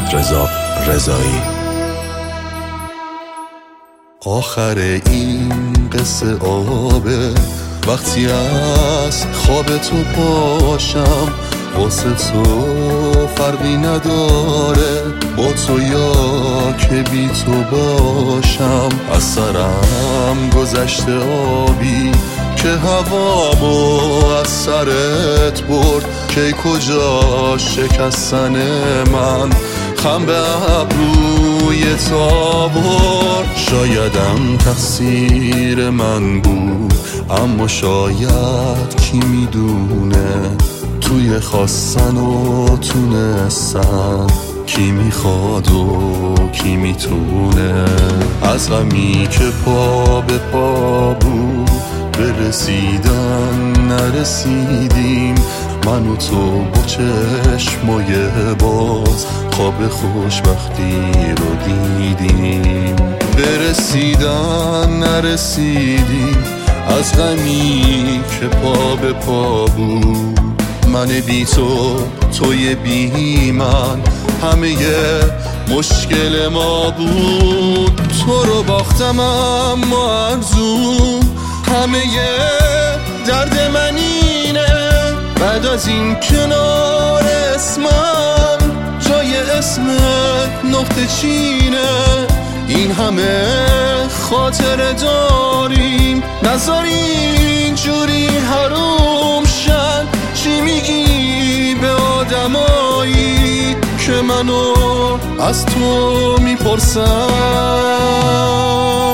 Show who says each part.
Speaker 1: محمدرضا رضایی.
Speaker 2: آخر این قصه آبه، وقتی از خواب تو پاشم، واسه تو فرقی نداره با تو یا که بی تو باشم. از سرم گذشته آبی که هوامو از سرت برد، کی کجا شکستن من خم به ابروی تا برد. شایدم تقصیر من بود، اما شاید کی میدونه توی خواستن و تونستن کی میخواد و کی میتونه. از غمی که پا به پا بود به رسیدن نرسیدیم، من و تو با چشمای باز خواب خوشبختی رو دیدیم. به رسیدن نرسیدیم از غمی که پا به پا بود، من بی تو توی بی من، همه مشکل ما بود. تو رو باختم اما ارزون، همه درد من اینه، بعد از این کنار اسمم جای اسمت نقطه چینه. این همه خاطره داریم، نذار اینجوری حروم شن. چی میگی به آدمایی که منو از تو میپرسن؟